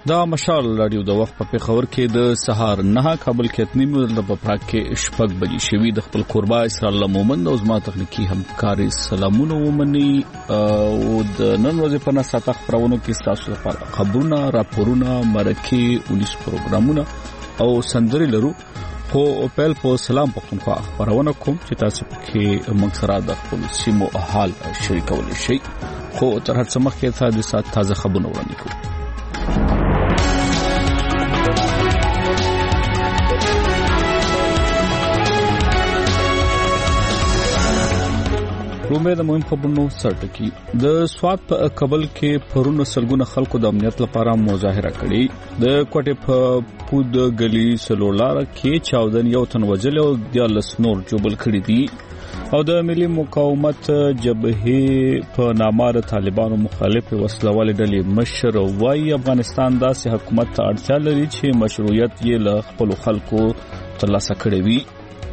دا مشال رادیو د وخت په پیښور کې د سهار 9 کابل کې اتنیم د پراګ کې شپږ بجې شوي د خپل قربا اسرار الله مومند او زما تخنیکی همکاري سلامونه ومني او د نن ورځې په ناساته خبرونو کې تاسو لپاره خبرونه راپورونه مرکه ولس پروګرامونه او سندري لرو خو خپل په سلام پختونخوا خبرونه کوم چې تاسو کې موږ سره د خپل سیمو حال شریکول شي خو تر هڅه مخکې د سات تازه خبرونه وړاندې کوم. رومه د مهم خبرونو سرټکی د سواد په کابل کې پرونه سلګونه خلکو د امنیت لپاره مظاهره کړې د کوټه په پود غلی سلولار کې چاودن یو تن وجل او د لسنور جوبل کړی دي او د ملي مقاومت جبهه په نامه د طالبانو مخالف وسلوال ډلې مشر وايي افغانستان داسې حکومت ته اړتیا لري چې مشروعیت یې له خپل خلکو ترلاسه کړي وي.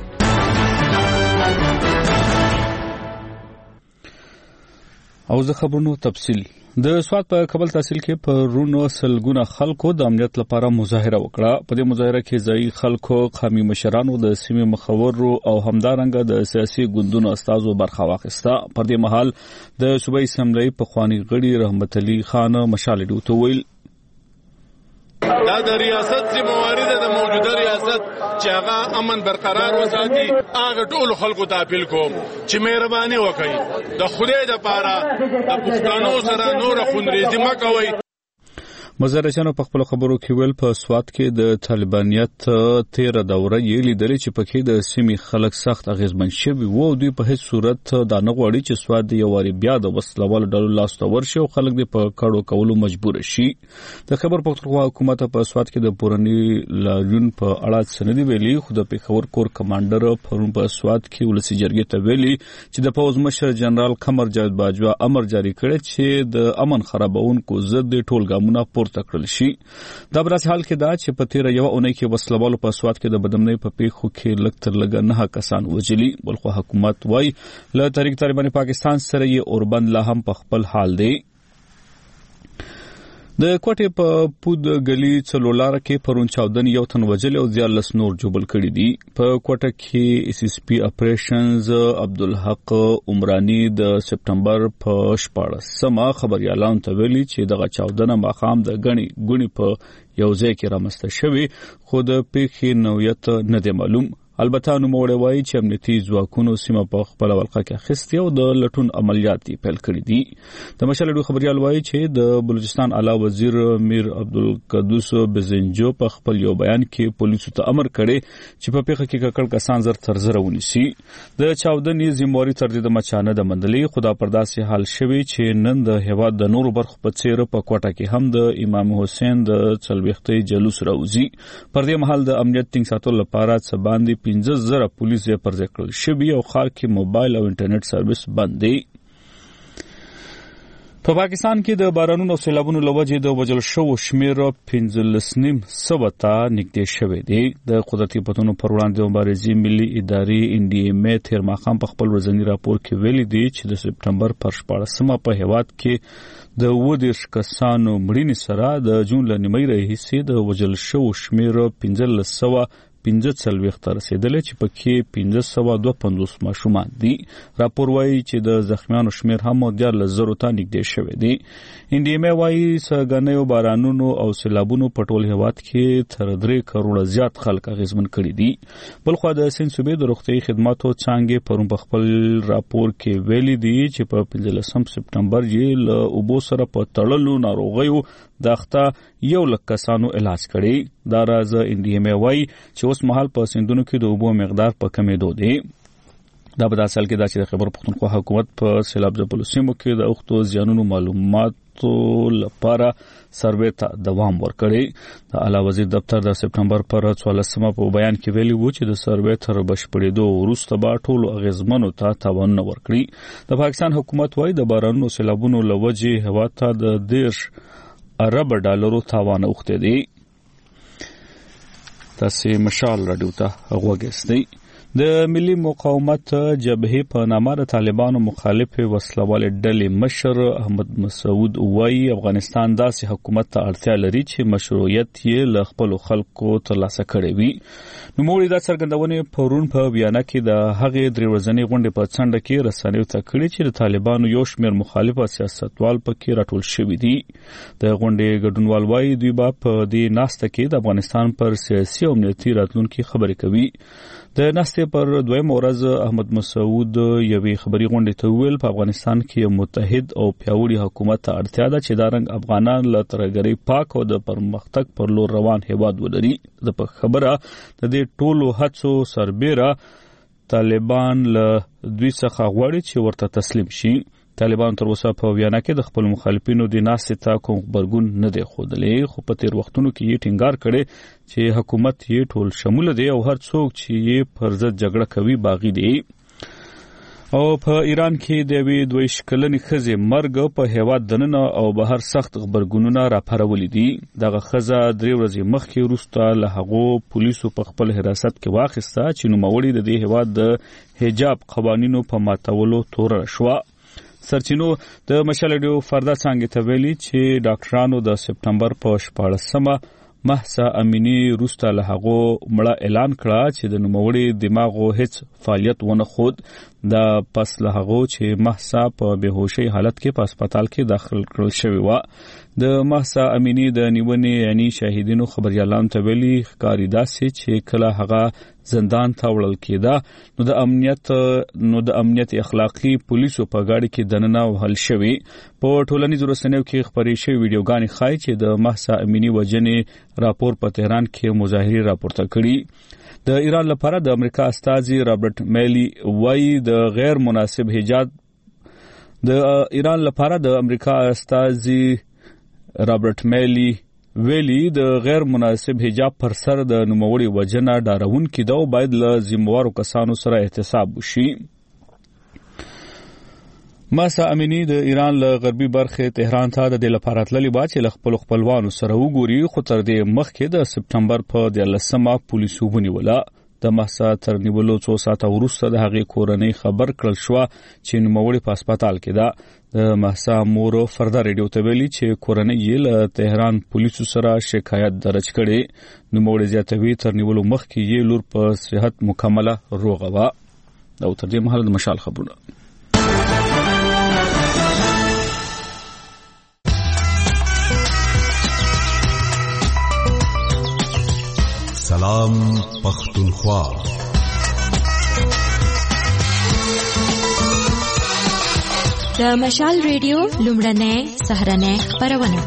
او زه خبرونو تفصیل د سواد په کابل تحصیل کې په رونو سلګونه خلکو د امنیت لپاره مظاهره وکړه. په دې مظاهره کې ځای خلکو قومي مشرانو د سیمې مخورو او همدارنګه د سیاسي ګوندونو استازو برخه واخیسته. پر دې مهال د صوبایي اسمبلی په خواني غړي رحمت علي خان مشال ډیوته ویل دا د ریاست ذمہواری ده د موجوده ریاست چې هغه امن برقرار وساتي. هغه ټول خلکو ته اپیل کوم چې مهرباني وکړي د خدای لپاره د پښتنو سره نور خونریزي مکوئ. مزارشانو په خپل خبرو کې ویل په سواد کې د طالبانیت 13 دوره یې لیدلې چې پکې د سیمې خلک سخت اغیزمن شوي وو. دوی په هیڅ صورت دا نه غواړي چې سواد یو واری بیا د وسلوال ډلو لاس ته ورشي او خلک دې په کړو کولو مجبور شي. د خبر پښتونخوا حکومت په سواد کې د پورنی لاجون په اړه سندې ویلي خو د پیښور کور کمانډر پرون په سواد کې ولسی جرګې ته ویلي چې د پوز مشر جنرال قمر جاوید باجوا امر جاری کړی چې د امن خرابونکو ضد ټول ګامونه تکړل شي. دا برس حال کې دا چې په تیر یو اونۍ کې وسلوالو په سواد کې د بدمنۍ په پیښو کې لکتر لګ نه کسان وجلي. بلخو حکومت وايي له طریق طالبان پاکستان سره یې اوربند لا هم په خپل حال دی. د کوټه په پود غلی څلولار کې پرون چاودن یو تن وجل او زیالس نور جوبل کړي دي. په کوټه کې اس اس پی اپریشنز عبدالحق عمرانی د سپټمبر په 14 خبريالان ته ویلي چې دغه چاودنه مخام د غني په یو ځای کې رامسته شوی خو د پیښې نوعیت نه دی معلوم. البته نو موړ وایي چې امنیتي ځواکونو سیمه په خپل ولقه کې اخیستي او د لټون عملیات پیل کړي دي. د مشالډو خبريال وایي چې د بلوچستان اعلی وزیر میر عبدالقدوس بزنجو په خپل یو بیان کې پولیسو ته امر کړی چې په پیښه کې ککړ کسان زر تر زر ونیسي. د چاودنې ذمہواری تر دې د مچانه د مندلې خدا پرداسي حال شوی چې نن د هواد د نورو برخو په څیر په کوټه کې هم د امام حسین د څلويختي جلوس راوځي. پر دې مهال د امنیت ټینګ ساتلو لپاره څه باندې 15,000 پولیس یې پر ځای کړل شوي او ښار کې موبایل او انټرنیټ سرویس بند دی. په پاکستان کې د بارانونو او سیلابونو لوجې د وجل شو شمیر 15.9 ته نږدې شوی دی. د قدرتي پتونو پر وړاندې مبارزې ملي ادارې ان ډي ام ای تیر ماخام په خپل ورځنی راپور کې ویلي دی چې د سپټمبر پر 14 په هواد کې د 20 کسانو مړینې سره د جون لنیمې راهیسې د وجل شو شمیر 1540 ته رسیدلې چې پکې 1552 ماشومان دي. راپور وایي چې د زخمیانو شمیر هم د 1000 ته نږدې شوی دی. ان ډي ام ای وایي سګنیو بارانونو او سیلابونو په ټول هیواد کې تر 3 کروڑه زیات خلک اغیزمن کړي دي. بلخو د سند صوبې د روغتي خدماتو څنګه پرون په خپل راپور کې ویلي دي چې په 15 سپټمبر یې له اوبو سره په تړلو ناروغیو داخته 100,000 کسانو علاج کړي. دا راز ان ډي ام ای وایي چې اوس مهال په سندونو کې د اوبو مقدار په کمېدو دی. دا په اصل کې دا چې د خبر پښتونخوا حکومت په سیلاب ځپلو سیمو کې د اوختو زیانونو معلوماتو لپاره سروې ته دوام ورکړي. د اعلی وزیر دفتر د سپټمبر پر 14 په بیان کې ویلي وو چې د سروې تر بشپړېدو وروسته به ټولو اغیزمنو ته تاوان نه ورکړي. د پاکستان حکومت وايي د بارانونو سیلابونو لوجې هوا ته د 10 ارب ډالرو تاوان اوخته دي. تاسو مشال رادیو ته غوږ استئ. د ملي مقاومت جبهې په نامه د طالبانو مخالف وسلوال ډلې مشر احمد مسعود وایي افغانستان داسې حکومت ته اړتیا لري چې مشروعیت یې له خپل خلکو ترلاسه کړي وي. نوموړي دا څرګندونې پرون په ویانا کې د هغې درې ورځنۍ غونډې په څنډه کې رسنیو ته کړې چې د طالبانو یو شمېر مخالف سیاستوال پکې راټول شوي دي. د غونډې ګډونوال وایي دوی به په دې ناسته کې د افغانستان پر سیاسي او امنیتي راتلونکي خبرې کوي. د ناستې پر دویمه ورځ احمد مسعود یوې خبري غونډې ته وویل په افغانستان کې یو متحد او پیاوړي حکومت ته اړتیا ده چې دا رنګ افغانان له ترهګرۍ پاک او د پرمختګ پر لور روان هیواد ولري. د په خبره د دې ټولو هڅو سربیره طالبان له دوی څخه غواړي چې ورته تسلیم شي. طالبان تر اوسه په ویانا کې د خپل مخالفینو د ناستې ته کوم خبرګون نه دی ښودلی، خو په تیر وختونو کې یې ټینګار کړی چې حکومت یې ټول شموله دی او هر څوک چې یې پر ضد جګړه کوي باغی دی. او په ایران کې د یوې 22 کلنې ښځې مرګ په هیواد دننه او بهر سخت خبرګونونه راپارولي دي. دغه ښځه 3 ورځې مخکې وروسته له هغو پولیسو په خپل حراست کې واخیسته چې نوموړي د دې هیواد د حجاب قوانینو په ماتولو توره شوه. سرچینو د مشال رادیو فردا څنګه ته ویلي چې ډاکټرانو د سپټمبر په 14مه مهسا امینی روسته له هغو مړه اعلان کړه چې د نوموړي دماغو هیڅ فعالیت ونه خود. د پس له هغو چې مهسا په بهوشي حالت کې په هسپتال کې داخل کړل شوی و. د مهسا امینی د نیونې یعنی شاهدینو خبريالانو ته ویلي ښکاري داسې چې کله هغه زندان ته وړل کېده نو د امنیت اخلاقی پولیسو په گاډي کې دننه وهل شوی. په ټولنیزو رسنیو کې خبرې شوی ویډیوګانې ښایي چې د مهسا امینی وژنې راپور په تهران کې مظاهرې راپورته کړي. د ایران لپاره د امریکا استازي رابرټ میلی وایي د غیر مناسب حجاب د ایران لپاره د امریکا استازي رابرټ میلی ویلي د غیر مناسب حجاب پر سر د نوموړي وجنه ډارونکې ده او باید له ذمہوارو کسانو سره احتساب وشي. مهسا امینی د ایران له غربي برخې تهران ته د دې لپاره تللې وه چې له خپلو خپلوانو سره وګوري، خو تر دې مخکې د سپټمبر په 14مه پولیسو ونیوله. د مهسا تر نیولو 2 ساعته وروسته د هغې کورنۍ خبر کړل شوه چې نوموړي په هسپتال کې ده. د مهسا مور فردا ریډیو ته ویلي چې کورنۍ یې له تهران پولیسو سره شکایت درج کړی. نوموړي زیاتوي تر نیولو مخکې یې لور په صحت مکمله روغه وه. او تر دې مهاله د مشال خبرونه. سلام پختونخوا. د مشال ریډیو لومړنۍ سهارنۍ خبرونه.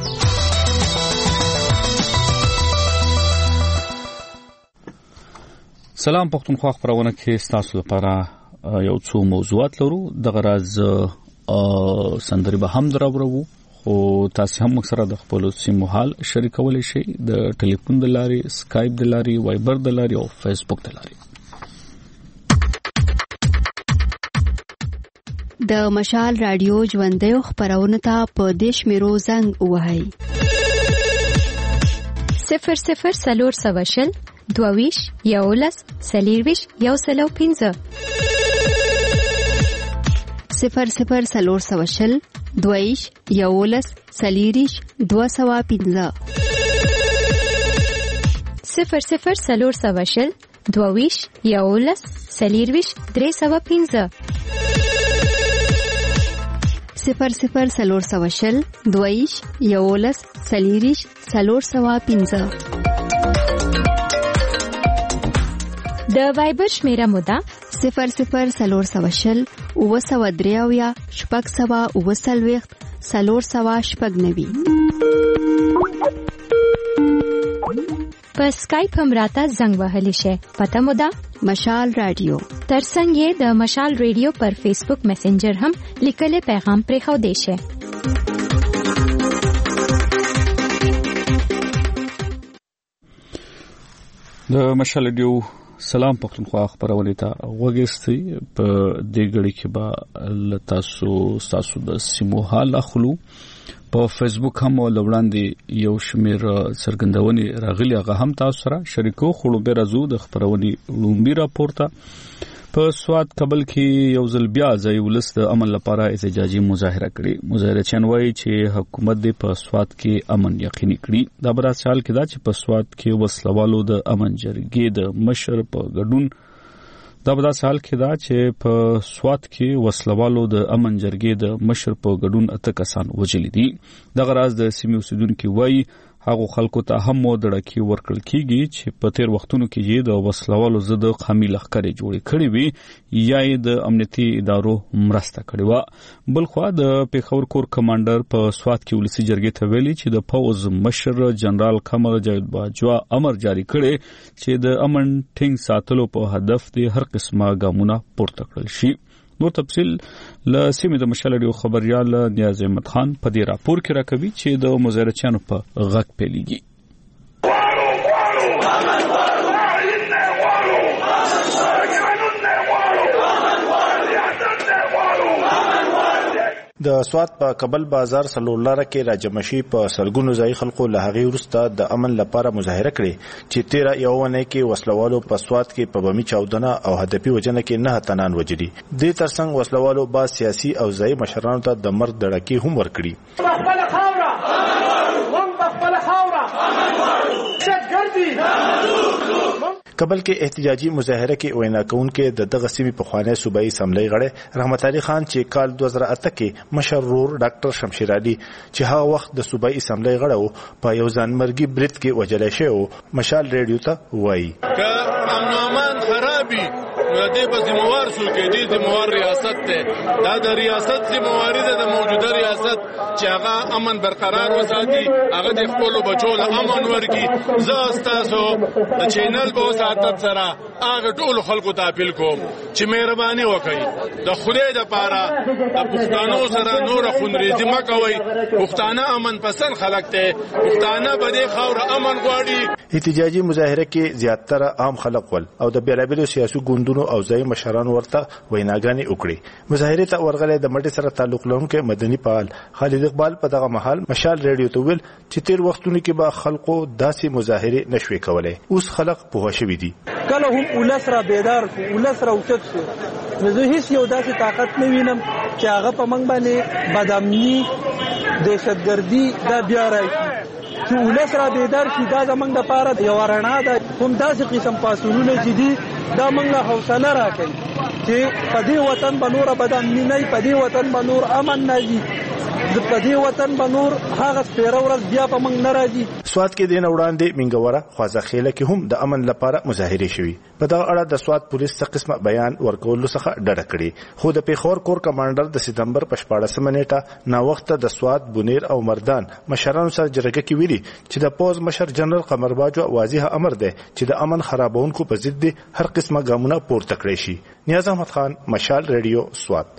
سلام پختونخوا خبرونه کې ستاسو لپاره یو څو موضوعات لرو. دغه راز سندري به هم دراوړو، خو تاسو هم سره د خپل سیمو حال شریکولی شئ د ټلیفون د لارې، سکایپ د لارې، وایبر د لارې او فیسبوک د لارې. د مشال رادیو ژوندۍ خبرونه ته په دیش میرو زنګ وهاي 00 سلور سواشل دوویش یولس سلیرویش یوسلو 15 00 سلور سواشل دویش یولس سلیریش 215 00 سلور سواشل دوویش یولس سلیرویش 315 00 سلور سواشل دویش یولس سلیریش 315 د وایبر شمیره موده 00 سلور سواشل اوسودریاویا شپږ سوا اوسلويخت سلور سوا شپږنوي. په سکایپ هم راته زنګ وهلی شي. پته مو ده مشال رادیو. ترڅنګ یې د مشال ریډیو پر فیسبوک میسنجر هم لیکل پیغام پرې خو دی شي. د مشال ریډیو سلام پختونخوا خبرونه ته وګورئ. په دې غړي کې به تاسو د سیمو حال اخلو. په فیسبوک هم لوړاندې یو شمیر څرګندونې راغلي هغه هم تاسو سره شریکو خړو به راځو د خبرونې لومبي راپورته په سواد کابل کې یو ځل بیا ځای ولس د امن لپاره احتجاجي مظاهره کړې مظاهرچیان وایي چې حکومت د په سواد کې امن یقیني کړي دا برابر حال کې دا چې په سواد کې وسلوالو د امن جرګې د مشر په ګډون دا په داسې حال کې دا چې په سواد کې وسلوالو د امن جرګې د مشر په ګډون 8 کسان وژلي دي دغه راز د سیمې اوسیدونکو وایي هغه خلکو ته هم ډړکی ورکړل کیږي چې په تیر وختونو کې د وسلوالو ضد قومي لښکرې جوړې کړې وي یا د امنیتي ادارو مرسته کړې و بل خو د پیښور کور کمانډر په سواد کې ولسی جرګې ته ویلي چې د فوز مشر جنرال قمر جاوید باجوا امر جاری کړي چې د امن ټینګ ساتلو په هدف د هر قسمه ګامونه پورته کړل شي نو تفصیل ل سیمه د مشال ریو خبريال نیاز احمد خان په دې راپور کې راکوي چې د مظاهرچیانو په غږ پیلېږي د سواد په کابل بازار سلولاره کې راجمشي په سلګونو ځای خلکو له هغې وروسته د امن لپاره مظاهره کړې چې 13 یوونه کې وسلوالو په سواد کې په بمي چاودنه او هدفي وجنه کې 9 تنان وجري د ترڅنګ وسلوالو با سیاسي او ځای مشرانو ته د مرګ دړکی هم ورکړي کابل کې احتجاجي مظاهره کې وینا کوونکې د دغه سیمې په خوانې صوبایي اسمبلی غړی رحمت علي خان چې کال 2008 کې مشرور ډاکټر شمشیر علي چې هغه وخت د صوبایي اسمبلی غړی په یو ځانمرګي برید کې وجلای شو مشال ریډیو ته وایي که امن امان خرابي نو دې په ذمہوار شو کې دې ذمہوار ریاست ته دا د ریاست ذمہواری ده د موجوده ریاست چې هغه امن برقرار وساتي هغه د خپل بچو له امن ورګي زه تاسو د چینل په ساتت سره هغه ټول خلکو ته اپیل کوم چې مهرباني وکړي د خدای د پاره د پښتنو سره نور خونریزي مکوي پښتانه امن پسند خلک ته پښتانه به د خاور امن غواړي احتجاجي مظاهره کې زیاتره عام خلک ول او د بیلابیلو سیاسي ګوندونو او ځای مشرانو ورته ویناګانې وکړي مظاهره ته ورغلې د مټي سره تعلق لرونکي مدني فعال خالد اقبال په دغه محل مشال ریډیو ته ویل چې تیر وختونو کې به خلکو داسې مظاهره نشوي کولای اوس خلک په شوي دي کله هم ولسره بیدار شو ولسره اوچت شو زه هیڅ یو داسې طاقت نه وینم چې هغه په منګ باندې بدامني دهشتګردي دا بیا راشي چې ولسره بیدار شي دا زمونږ دپاره یو رڼا ده کوم داسې قسم پاسونونه چې دي دا موږ حوصله راکوي چې په دې وطن به نوره بدامني نه وي په دې وطن به نور امن نه وي په دې وطن به نور هغه سپیره ورځ بیا په موږ نه راځي سواد کې د وړاندې منګوره خوازخېله کې هم د امن لپاره مظاهره شوي په دغه اړه د سواد پولیس څخه قسمه بیان ورکول څخه ډډه کړې خو د پیښور کور کمانډر د سپتمبر په 14 نیټه نا وخت د سواد بونیر او مردان مشرانو سره جرګه کې ویلي چې د پوز مشر جنرال قمر باجو واضح امر دی چې د امن خرابونکو په ضد هر قسمه ګامونه پورته کړی شي نیاز احمد خان مشال ریډیو سواد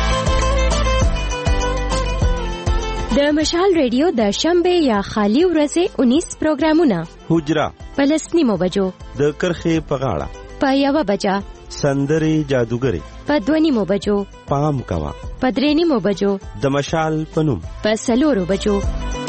د مشال ریډیو د شنبه یا خالی ورځې 19 پروګرامونه حجره پلسنیمو بجو د کرخې په غاړه په 1 بجا سندري جادوګری په 2 بجو پام کوا په 3 بجو د مشال پنوم په 4 بجو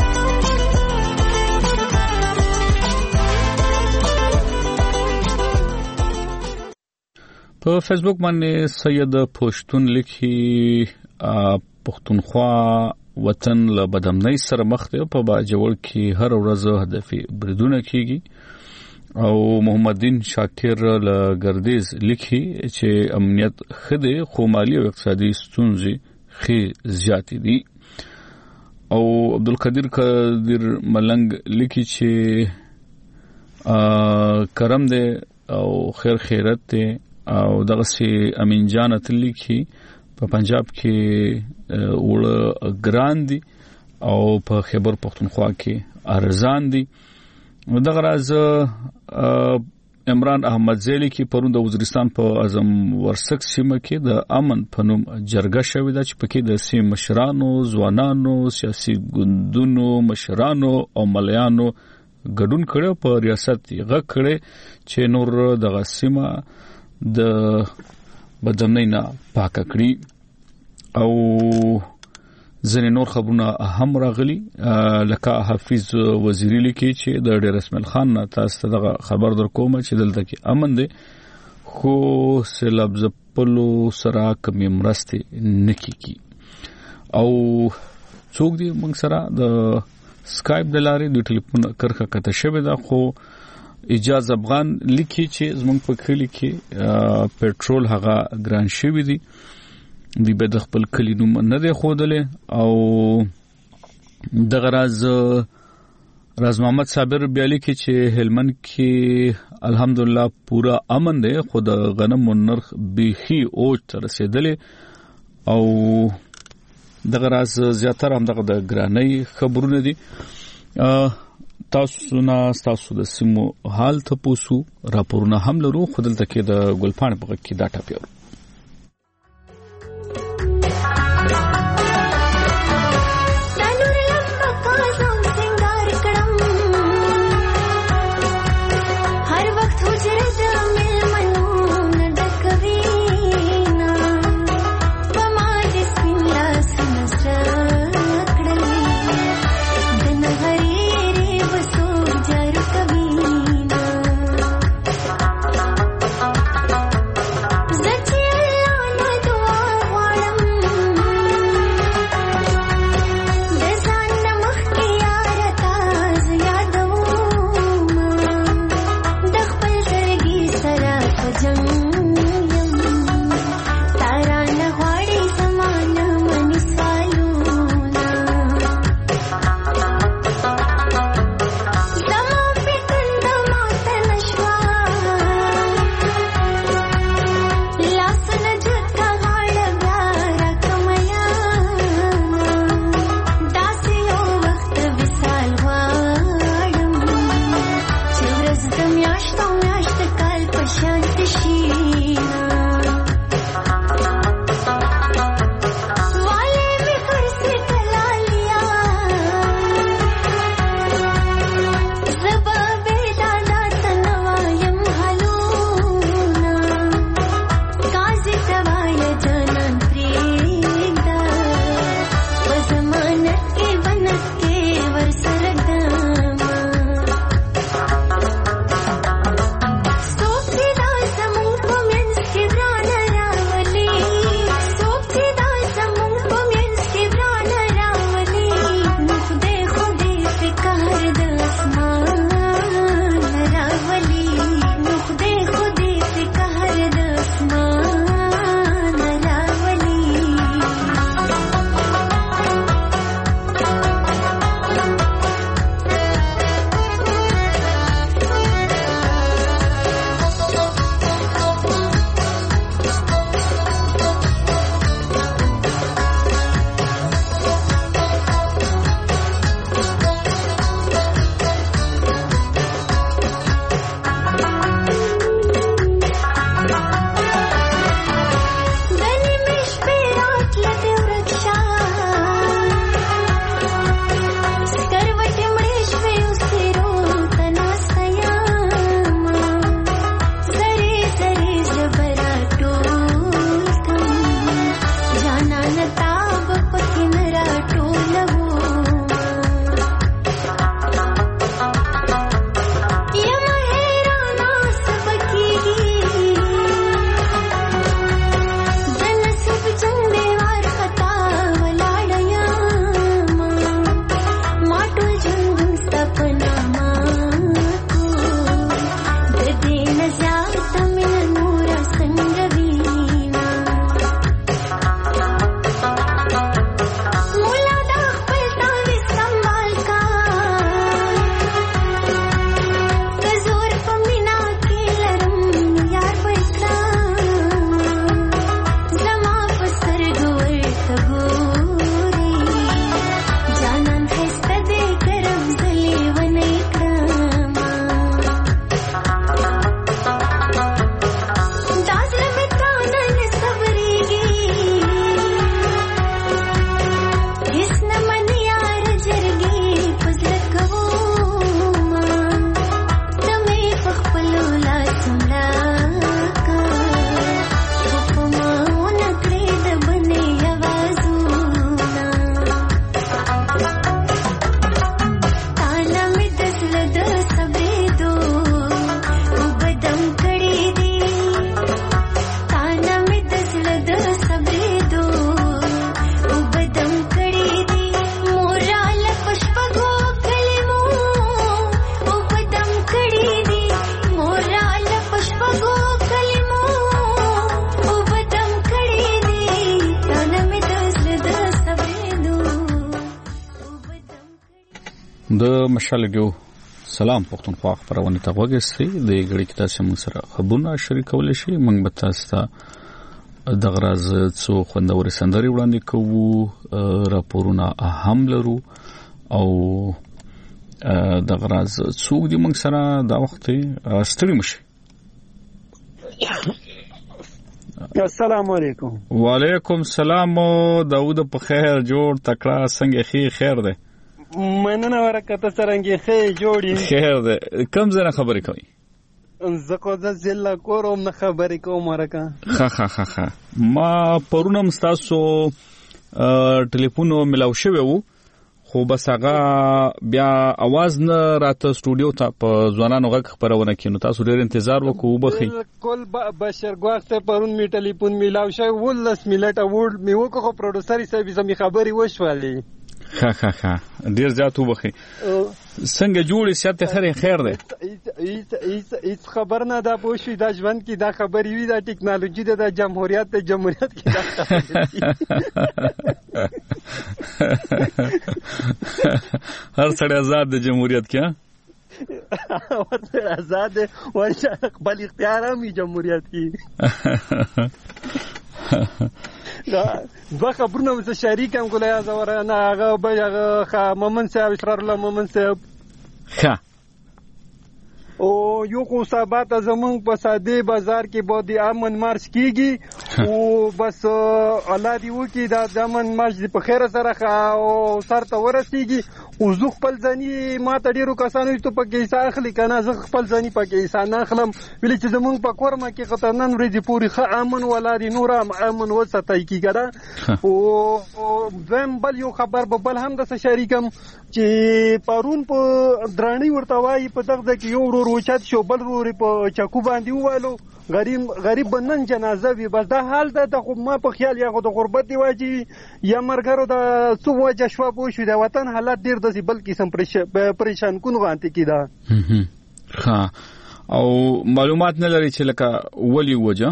په فیسبوک باندې سید پښتون لیکي پښتونخوا وطن له بدامنۍ سره مخ دی په باجوړ کې هر ورځ هدفي بریدونه کیږي او محمد دین شاکر له ګردیز لیکي چې امنیت خدي خو مالی او اقتصادي ستونزې خې زیات دي او عبدالقدیر قادر ملنګ لیکي چې کرم دی او خیر خیرت دی او دغه سي امین جان اتلی کی په پنجاب کې وړ ګران دي او په خیبر پختونخوا کې ارزان دي دغه راز عمران احمد زیلی کی پرون د وزیرستان په اعظم ورسک سیمه کې د امن پنوم جرګه شوې ده چې پکې د سیمه مشرانو ځوانانو سیاسي ګوندونو مشرانو او مليانو ګډون کړو په ریاست یې غږ کړي چې نور د غسیمه د بدامنۍ نه پاک کړی او ځینې نور خبرونه هم راغلي لکه حافظ وزیری لیکي چې د ډیر اسماعیل خان نه تاسو ته خبر درکوم چې دلته کې امن دی خو سیلاب ځپلو سره کمی مرستې نکېږي او څوک دی موږ سره د سکایپ د لارې د ټلیفون کرخه کته شوی دا خو اجازه افغان لیکي چې زموږ په کلی کې پېټرول هغه ګران شوی دی دی به د خپل کلی نوم نه دی خودلې او د غراز محمد صابر بیالی کې چې هلمند کې الحمدلله پورا امن دی خو د غنم نرخ بيخي اوج تر رسیدلې او د غراز زیاتره هم د ګرانۍ خبرونه دي تاسو د سیمو حال ته پوسو راپورونه هم لرو خودل تکي د ګلپان په کې دا ټاپیو She د مشال ډیو سلام پښتونخوا خبرونه ته وګورئ د غړي کې تاسو موږ سره خبرونه شریکول شي. موږ به تاسو ته د غراز څو خوندوري سندري وړاندې کوو، راپورونه هم لرو او د غراز څو د موږ سره دا وخت ستړي مشي. السلام علیکم. وعلیکم السلام. داوود په خیر جوړ تکړه څنګه خیر ده؟ مننه ورکته سرنګي جوړی خیر ده. کوم ځای خبرې کوي؟ زکو د ضلع کوم نه خبرې کوم ورکه. ها ما پرونه مستاسو ټلیفون ملاو شوی وو، خو بس هغه بیا आवाज نه راته سټوډیو ته په ځوانانو غږ خبرونه کینو. تاسو ډېر انتظار وکړو. بخي کول بشر ګواخته پرون می ټلیفون ملاو شوی 10 منټه وړ می وکړو. پروډوسر یې زمي خبري وشولې. ها ډیر زیات وبخي. څنګه جوړې سیاته خیر ده؟ هیڅ خبر نه دا پوښي دا ژوند کې دا خبري وي دا ټیکنالوژي ده د جمهوریت کې دا هر سړی آزاد د جمهوریت کې آزاد ورشه خپل اختیار هم جمهوریت کې. دا خبرونه مې شریک هم کولای زوره نه هغه مومن صاحب اسرار الله مومن صاحب او یو کو ثابت زمون په ساده بازار کې بودی امن مارش کیږي او بس الله دی وکي دا امن مارش په خیر سره او سر ته ورسیږي او زه خپل ځاني ما ته ډیرو کسانو ته په کې حصہ اخلي کنه زه خپل ځاني په کې حصہ نه اخلم ولې چې زمون په کورما کې خطرنن ورځي پوری خ امن ولادي نور امن وساتای کیږي او زم بل یو خبر به بل هم د شریکم چې پرون په درانی ورته وای په دغه کې یو ورور وچات شو بل ورور په چاکو باندې ووالو غریب بنن جنازه وي. بس دا حال ده خو ما په خیال یا د غربت دی واجی یا مرګرو د څو وجه شوا پوه شو د وطن حالات ډیر داسې بل قسم پریشان کون غانته کیدا. ها او معلومات نه لري چې لکه ولی وجه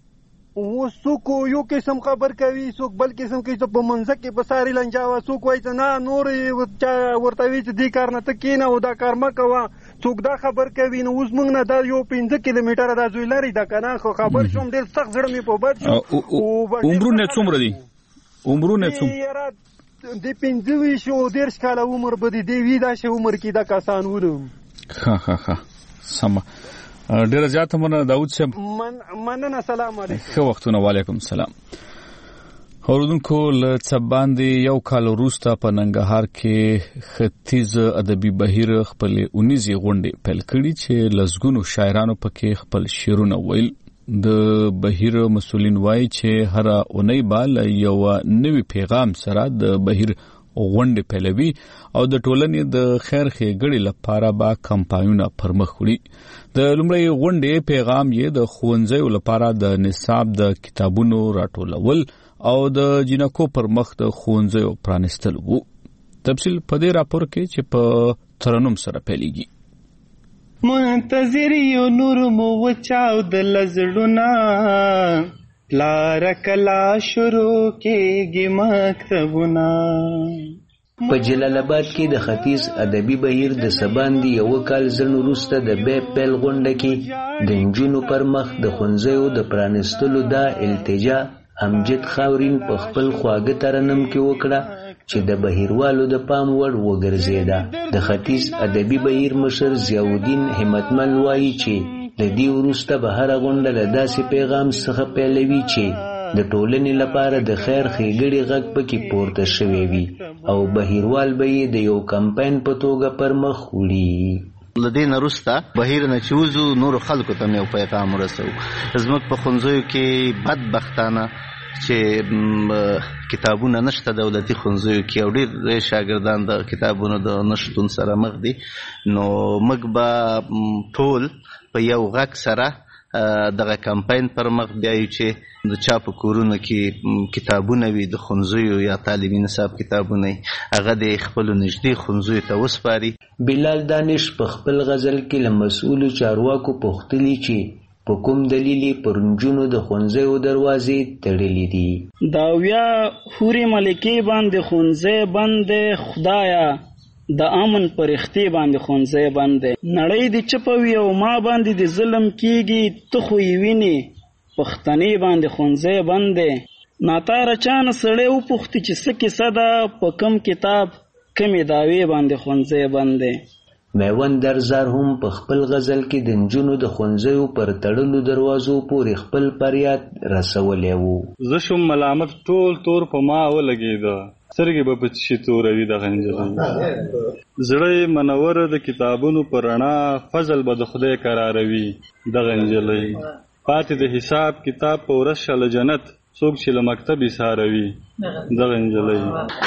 څوک یو قسم خبر کوي څوک بل قسم کوي په منځ کې په ساري لنجاوه څوک وایي نه نور ورته وی چې دې کار نه ته کینه او دا کار مه کوه څوک دا خبر کوي. نو اوس موږ نه دا یو 15 کیلومتره دا زوی لري دا کنه خو خبر شوم ډېر سخت زړه مې په بد شو. عمرونه څومره دي؟ عمرونه څومره د 15 شو 10 کاله عمر بده دی وی دا شه عمر کې دا کسان ورم. ها سم ډیر زیات مننه داوود صاحب. مننه سلام علیکم. ښه وختونه. وعلیکم السلام. اوردونکو له څباندې یو کال وروسته په ننګرهار کې ختیځ ادبي بهیر خپل 19 غونډې پیل کړي چې لزګونو شاعرانو پکې خپل شعرونه ویل. د بهیر مسولین وایي چې هر اونۍ بال یو نوی پیغام سره د بهیر غونډې پیلوي او د ټولنې د خیر ښېګړې لپاره به کمپاینونه پرمخ وړي. د لومړۍ غونډې پیغام یې د ښوونځیو لپاره د نصاب د کتابونو راټولول او د جنکو پر مخ د ښوونځیو پرانستل وو. تفصیل په دې راپور کې چې په ترنم سره پیلېږي. منتظر یو نور مو وچاو د لزړونه لار کلا شروع کېږي مکتبونه. په جلال آباد کې د ختیځ ادبي بهیر د سباندې یو کال ځن وروسته د پیل غونډه کې د نجونو پر مخ د ښوونځیو د پرانستلو دا التجا امجد خاورین په خپل خواږه ترنم کې وکړه چې د بهیروالو د پام وړ وګرځېده. د ختیځ ادبي بهیر مشر ضیاءالدین همتمل وایي چې د دې وروسته به هره غونډه له داسې پیغام څخه پیلوي چې د ټولنې لپاره د خیر ښېګړې غږ پکې پورته شوی وي او بهیروال به یې د یو کمپاین په توګه پر مخ وړي. له دې نه وروسته بهیر نه چې وځو نورو خلکو ته مې یو پیغام ورسوو. زموږ په ښوونځیو کې بدبختانه چې کتابونه نشته دولتي ښوونځیو کې او ډېر شاګردان د کتابونو د نشتون سره مخ دي. نو موږ به ټول په یو غږ سره دغه کمپاین پر مخ بیایو چې د چا په کورونو کې کتابونه وي د ښوونځیو یا تعلیمي نصاب کتابونه هغه د خپلو نږدې ښوونځیو ته وسپاري. بلال دانش په خپل غزل کې له مسؤلو چارواکو پوښتلي چې په کوم دلیل پر نجونو د ښوونځیو دروازې تړلې دي. دا ویا حورې ملکې باندې ښوونځی بند دی خدایا د امن پرختي باندې خونځای باندې نړۍ د چپوي او ما باندې د ظلم کیږي ته خو یې ویني پښتنې باندې خونځای باندې ناتاره چانه سړی وپوښتي چې څه کیسه ده په کم کتاب کمې دعوې باندې خونځای باندې. میوند درزار هم په خپل غزل کې د نجونو د ښوونځیو پر تړلو دروازو پورې خپل فریاد رسولی و. زه شوم ملامت ټول تور په ما ولګېده، سترګې به په چشي توروي دغه نجلۍ. زړه یې منوره د کتابونو په رڼا، فضل به د خدای قراروي دغه نجلۍ. پاتې د حساب کتاب په ورځ شله جنت، څوک چې له مکتب یې ساروي دغه نجلۍ.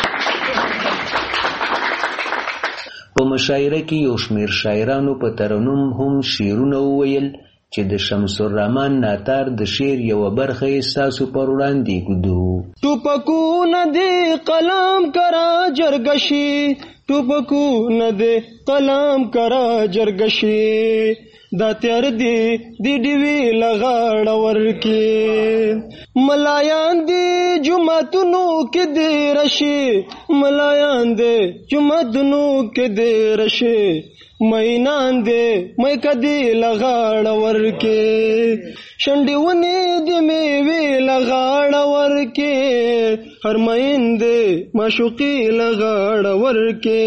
په مشاعره کې یو شمېر شاعرانو په ترنم هم شعرونه وویل چې د شمس الرحمن ناتار د شعر یوه برخه یې ستاسو پر وړاندې ږدو. ټوپکونه دې قلم کرا جرګشي، ټوپکونه دې قلم کرا جرګشي، دا تیار دی دی ډیوی لغاړه ورکی، ملایان دی جمعتونو کې دی رشي، ملایان دی جمعتونو کې دی رشي، مینان دی مې کدی لغاړه ورکی، شنډي ونی دی میوي لغاړه ورکی، هر مین دی معشوقي لغاړه ورکی.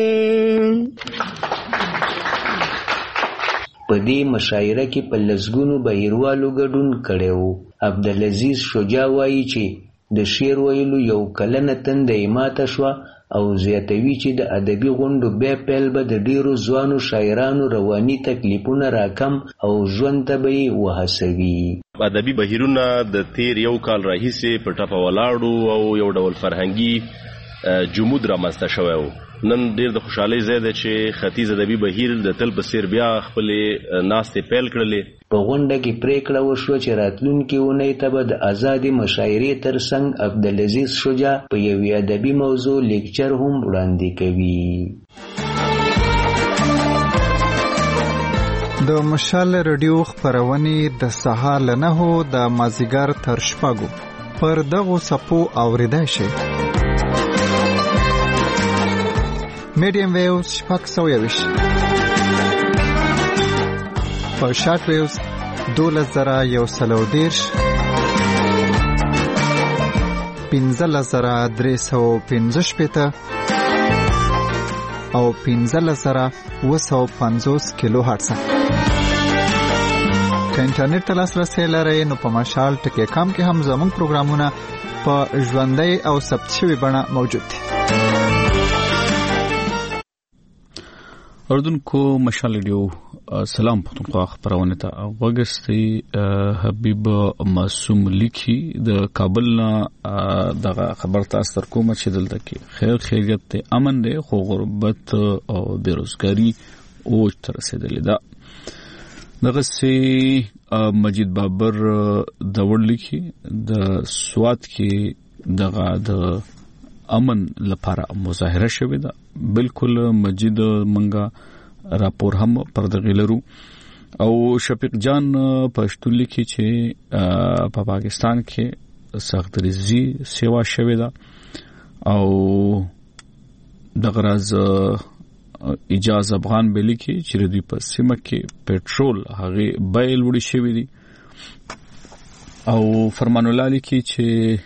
په دې مشاعره کې په لسګونو بهیروالو ګډون کړی و. عبدالعزیز شجاع وایي چې د شعر ویلو یو کلنه تنده یې ماته شوه او زیاتوي چې د ادبي غونډو بیا پیل به د ډیرو ځوانو شاعرانو رواني تکلیفونه راکم او ژوند ته به یې وهڅوي. ادبي بهیرونه د تیر یو کال راهیسې په ټپه ولاړو او یو ډول فرهنګي جمود رامنځته شوی و. نن ډیر د خوشحالۍ ځای دی چې ختیځ ادبي بهیر د تل په څېر بیا خپلې ناستې پیل کړلې. په غونډه کې پریکړه وشوه چې راتلونکې اونۍ ته به د ازادې مشاعرې ترڅنګ عبدالعزیز شجاع په یوې ادبي موضوع لیکچر هم وړاندې کوي. د مشال رادیو خپرونې د سهار له 9 د مازیګر تر 6 پر دغو څپو اورېدای شي. میډیم ویوز 620 په شارټ ویوز 12110 15315 او 15750 کیلو هرتز. که انټرنیټ ته لاسرسی لرئ نو په مشال ټکی کام کې هم زموږ پروګرامونه په ژوندۍ او ثبت شوي بڼه موجود دي. اردن کو مشال ریډیو سلام پښتونخوا خبرونه ته وګستي. حبیب معصوم لیکي د کابل نه دغه خبر تاسو تر کومه چې دلته کې خیریت ته امن دی خو غربت او بیروزګاری او تر رسیدلې ده. دغه سي مجید بابر دور لیکي د سواد کې دغه د امن لپاره مظاهره شوې ده. بالکل مجید منګه راپور هم پر دغه لرو او شفیق جان پښتون لیکي چې په پاکستان کې سخت ریزي سیوا شوې ده او دغه راز اجازه افغان بلی کې چې دوی په سیمه کې پېټرول هغه بیل وړي شوی دي او فرمان الله لیکي چې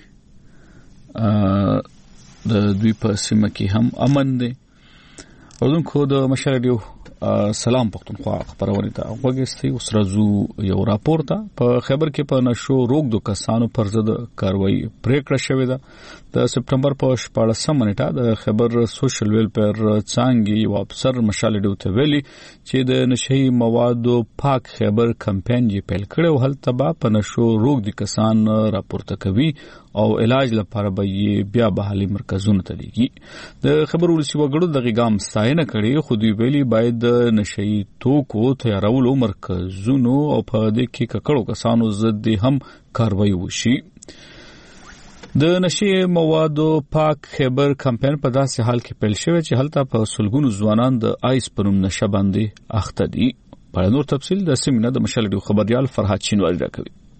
د دوی په سیمه کې هم امن دی. اردن کو د مشال ریډیو سلام پښتونخوا خبرونه ته وګورئ. اوس راځو یو راپور ته. په خبر کې په نشو روک د کسانو پر ضد کاروایی پریکړه شوې ده. د سپټمبر په 14 نیټه د خبر سوشل ویلفیر څانګې یو افسر مشال ریډیو ته ویلي چې د نشئی موادو پاک خبر کمپاین یې پیل کړ او هلته په نشو روک د کسان راپورته کوي او علاج لپاره به بیا بحالي مرکزونه ته لیږي. د خبر ولسی وګړو د غیګام ستاینه کړي خو دوی ویلي باید نشئی توکو تیارولو مرکزونو او په دې کې ککړو کسانو ضد هم کاروایی وشي. د نشئی موادو پاک خبر کمپاین په داسې حال کې پیل شوی چې هلته په سلګونو ځوانان د آیس پروم نشه باندې اخته دي. په نور تفصیل د سیمینار د مشال ریډیو خبريال فرحات شینواری راکوي.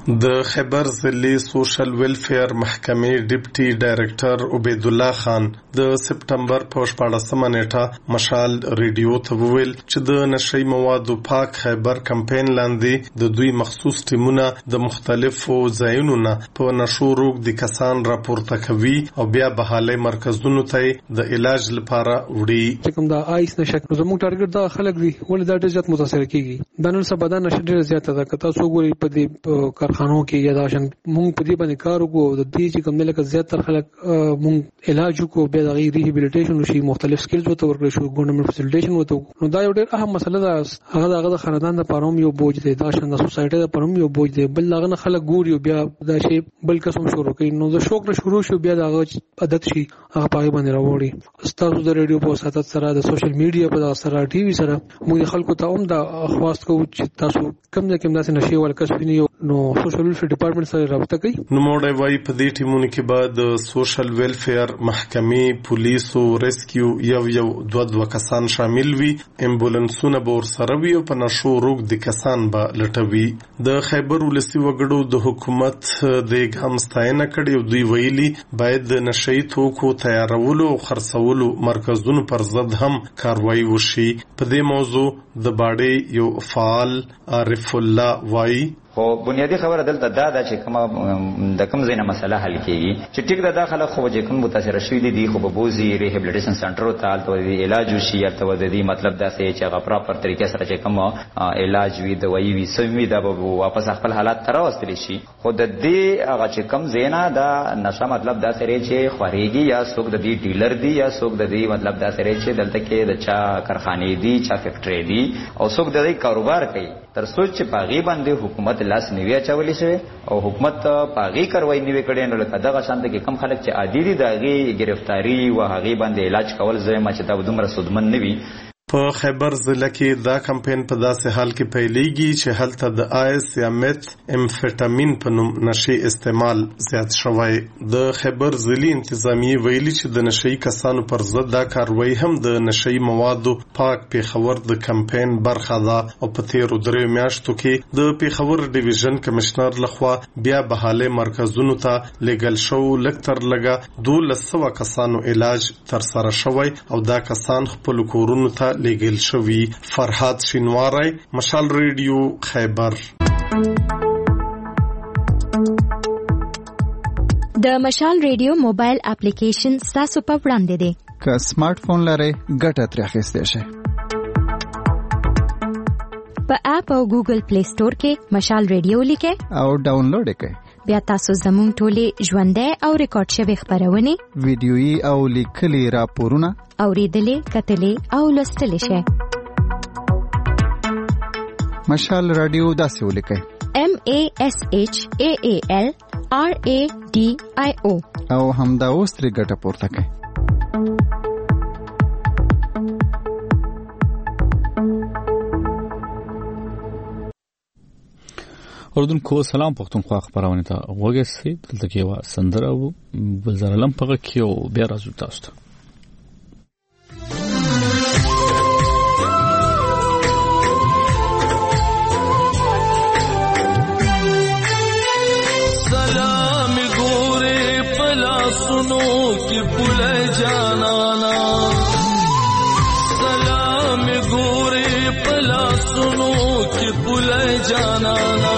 د خیبر ضلع سوشل ویلفیر محکمې ډیپټي ډایریکټر عبید الله خان د سپټمبر په 14 نیټه مشال ریډیو ته وویل چې د نشي موادو پاک خیبر کمپاین لاندې د دوی مخصوص ټیمونه د مختلفو ځایونو نه په نشو روغ د کسان راپورته کوي او بیا بحالي مرکزونو ته د علاج لپاره وړي. کوم دا آیس نشک نو زموږ ټارګټ دا خلک دي ولې دا ډېر زیات متاثر کیږي د نن سبا دا نشه ډېر زیات ده کته څو ګوري په دې کارخانو کې یا دا شان مونږ په دې باندې کار وکړو د دې چې کوم لکه زیات تر خلک مونږ علاج وکړو به د ریهابیلیټیشن وشي مختلف سکلز وته ورکړل شو ګورنمنت فیسیلیټیشن وته نو دا یو ډېر اهم مسله ده هغه د خاندان د پروم یو بوج دی دا شان د سوسایټي د پروم یو بوج دی بل هغه خلک ګوري بیا دا شی بل قسم شروع کوي نو د شوق نه شروع شو بیا دا عادت شي هغه پای باندې راوړي. استاد د ریډیو په وساتت سره د سوشل میډیا په سره ټي وي سره موږ خلکو ته هم دا خواست کوو چې تاسو کم نه کم داسې نشي ورکس پینی نو سوشل ویلفیر ډپارټمنټ سره رابطه کوي. نو موږ وايي په دې ټیمونو کې بعد سوشل ویلفیر محکمې پولیسو ریسکیو یو دوه کسان شامل وي امبولانسونه به ورسره وي او په نشو روغ د کسان به لټوي. د خیبر ولسی وګړو د حکومت د ګام ستاینه کړي او دوی ویلي باید د نشئی توکو تیارولو او خرڅولو مرکزونو پر ضد هم کاروایی وشي. په دې موضوع د باډي یو فعال عارف الله وایي خو بنیادی خبره دلته دا ده چې کومه د کوم ځای نه مسله حل کیږي چې ټیک د داخله خو چې کوم متاثر شوی دي خو به بوزي ریهابیلیټیشن سنټر ته الته علاج وشي الته د دې مطلب دا چې هغه پراپر طریقې سره چې کوم علاج وي دوايي وي سموي دا به واپس خپل حالات ته راوستل شي. خو د دې هغه چې کوم ځای نه دا نشه مطلب دا سره چې خوريږي یا څوک د دې ډیلر دي یا څوک د دې مطلب دا سره چې دلته کې د چا کارخانه دي چا فیکټری دي او څوک د دې کاروبار کوي تر سوچ چې پاغي باندې حکومت لاس نیوي اچولې شوی او حکومت پاغي کاروایی نیوي کړي نو لکه دغه شانته کې کم خلک چې عادي دي دغه گرفتاری او هغه باندې علاج کول زما چې دا دومره سودمن نه وي. په خیبر ضلع کې دا کمپاین په داسې حال کې پیلېږي چې هلته د آیس یا میت امفیټامین په نوم نشي استعمال زیات شوی. د خیبر ضلع انتظامیه ویلي چې د نشي کسانو پر ضد دا کاروایی هم د نشي موادو پاک پیښور د کمپاین برخه ده او په تیرو 3 میاشتو کې د پیښور ډیویژن کمشنر لخوا بیا بحاله مرکزونو ته لګل شو لکتر لګه 1200 کسانو علاج تر سره شوی او دا کسان خپل کورونو ته لګل شوی. فرحات شینواری مشال ریډیو خیبر. د مشال ریډیو موبایل اپلیکیشن تاسو په وړاندې دی که سمارټ فون لرئ ګټه ترې اخیستی شئ. په اپ او ګوګل پلی سٹور کې مشال ریډیو لیکئ او ډاونلوډ کړئ. بیا تاسو زموږ ټولې ژوندۍ او ریکارډ شوی خبرونه ویډیويي او لیکلي راپورونه اوریدلې کتلې او لوستلې شئ. مشال رادیو داسې ولیکئ MASHAAL RADIO او همدا اوس ترې ګټه پورته کړئ. اردوونکو سلام پښتونخوا خبرونه ته وګورئ دلته کې وا سندره وو بلزرلم پغه کېو بیا راځو تاسو ته. سلام ګورې پلا سنو کې پوله جانانا سلام ګورې پلا سنو کې پوله جانانا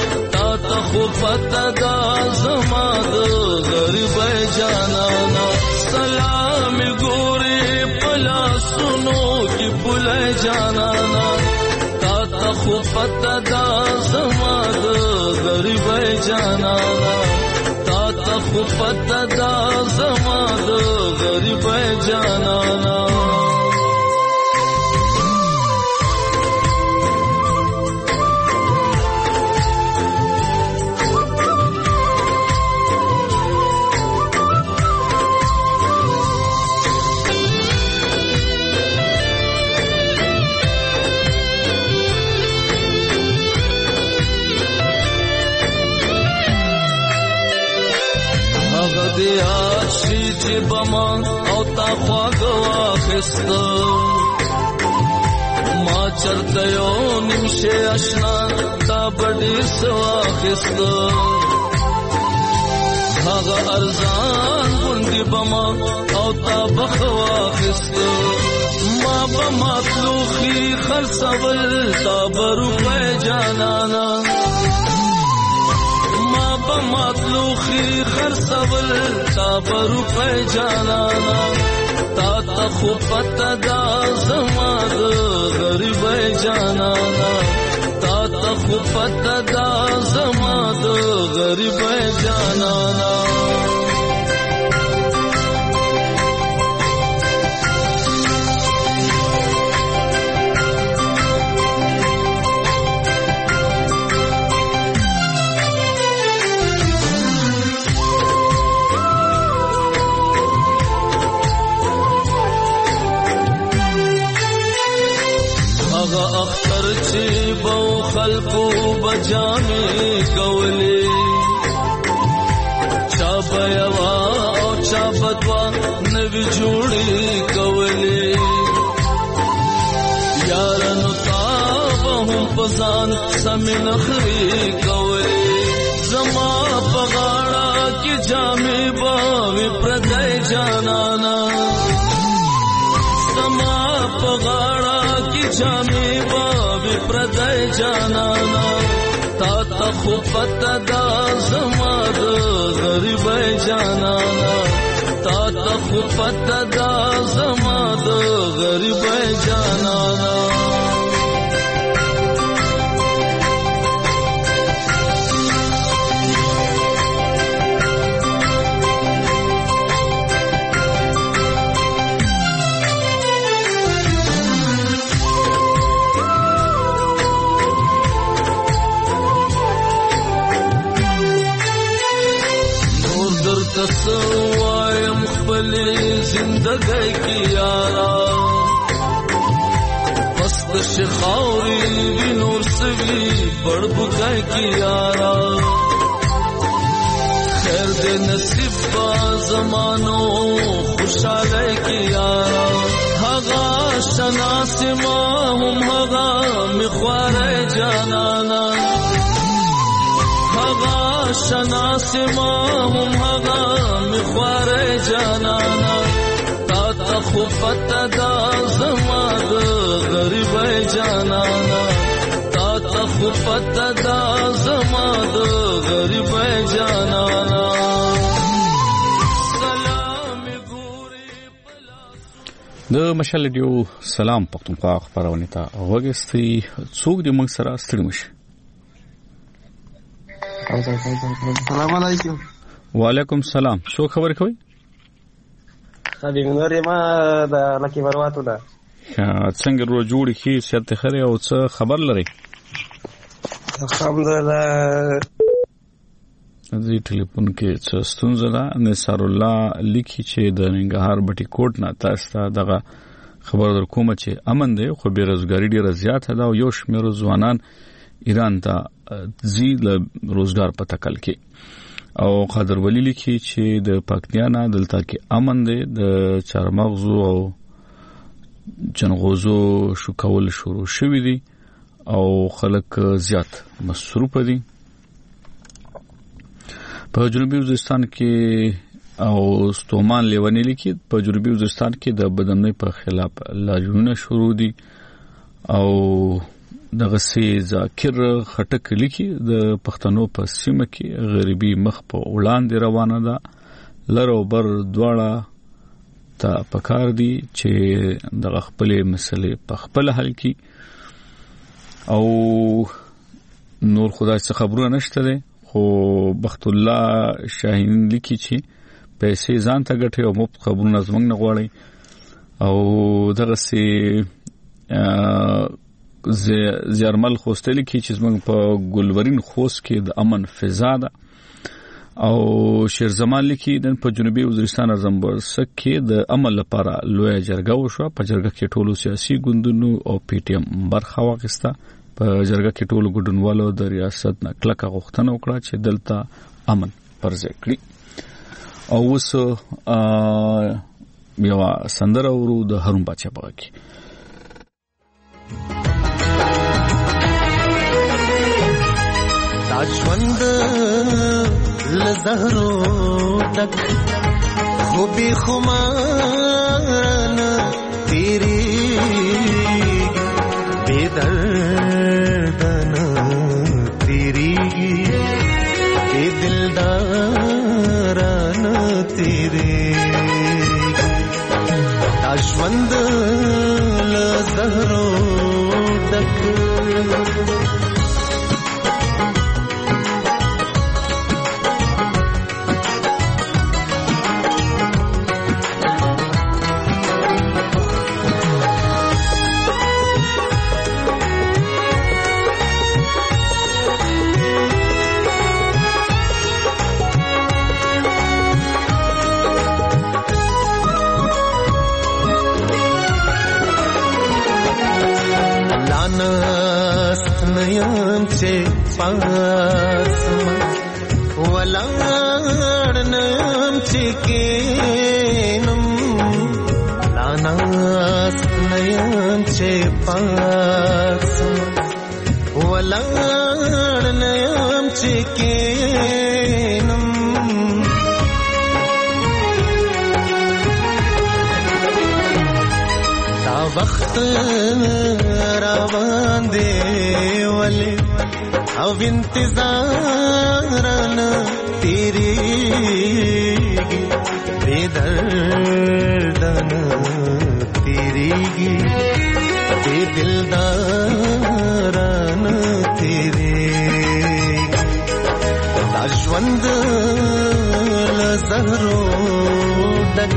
پتا دا زما د غریب جانانا سلام ګورې پلا سنو کې بل جانانا تا ته خو پتا دا زما د غریب جانانا تا ته خو پتا دا زما د غریب جانانا دیات شي چې بما او تا خواږه واخسته ما چرته یو نیمشه اشنا تا بډیر سواخست هغه ارزان غوندي بما او تا بخواخست ما بمطلوخي خلصول تا بروپه جانانا ما بمطلوخي خلصول تا بروپه جانانا تا خو پتا دا زما د غریب جانانا تا خو پتا دا زما د غریب جانانا اختر چی بو خلقو بجامی کولی چا بیوا او چا بدوا نوی جوڑی کولی یارنو تابهم پزان سمی نخری کولی زما پغاڑا کی جامی باوی پردائی جانانا زما پغاڑا جامی بابی پردائی جانانا تا خو پتا دا زما د غریب جانانا تا خو پتا دا زما د غریب جانانا تسوایم خپلی زندگی کی یارا پست شخاوری وی نور سوی بڑ بکای کی یارا خیر دے نصیب با زمانو خوشحالی کی یارا هغا شناس ما هم هغا مخوار جانانا هغا شناس ما هم هغا مخوار جانانا تا خو پتا دا زما د غریب جانانا تا خو پتا دا زما د غریب جانانا د مشال ډیو سلام پختونخوا خبرونه ته وګستي څوک د موږ سره ستړي مشي. السلام علیکم. وعلیکم السلام. څو خبر کوي؟ خدای نور ما د لکی ورواته ده. څنګه رو جوړی کی سیاست خره او څه خبر لري؟ الحمدلله. دې ټلیفون کې څه ستونزه ده؟ نثار الله لیکي چې د ننګرهار بټي کوټ نه تاسو ته دغه خبر در کوم چې امن دی خو بیروزګاری ډیره زیاته ده او یو شمېر ځوانان ایران ته ځي له روزګار په تکل کې. او قادر ولی لیکي چې د پاکستان دلته کې امن دی د چارمغزو او جنغوزو شو کول شروع شوی دي او خلک زیات مصروف دي. په جنوبي وزیرستان کې او ستومان لیونی لیکي په جنوبي وزیرستان کې د بدامنۍ په خلاف لاجونه شروع دي او دغه سي ذاکر خټک لیکي د پښتنو په سیمه کې غریبي مخ په وړاندې روانه ده لرو بر دواړه ته پکار دي چې دغه خپل مسلې په خپل حل کړي او نور خدای څخه خبرونه نشته ده. خو بخت الله شاهین لیکي چې پیسې ځان ته ګټي او مفت خبرونه زمنګ نه غواړي او دغه سي زیارمل خوستلی کې چې زمنګ په ګلورین خوست کې د امن فضا ده او شیر زمان لیکي د په جنوبي وزیرستان ازمبرسک کې د عمل لپاره لوی جرګه وشو. په جرګه کې ټولو سیاسي ګوندونو او پی ټی ایم برخه واخیسته. په جرګه کې ټولو ګډونوالو د ریاست نه کلکه غوښتنه وکړه چې دلته امن پرځای کړي. او اوس یو سندره ورو د هارون بادشاه په کې دا ژوند له زهرو ډک خو بې خمار نه تېرېږي بې درده نه تېرېږي بې دلداره نه تېرېږي دا ژوند له زهرو ډک نیم چې پاسما ولاړ نیم چې کینم لاناست نیم چې پاسما ولاړ نیم چې کینم دا وخت روان دی ولی او انتظارنا تیریگی بے دردنا تیریگی بے دلدارنا تیریگی دا ژوند له زهرو ډک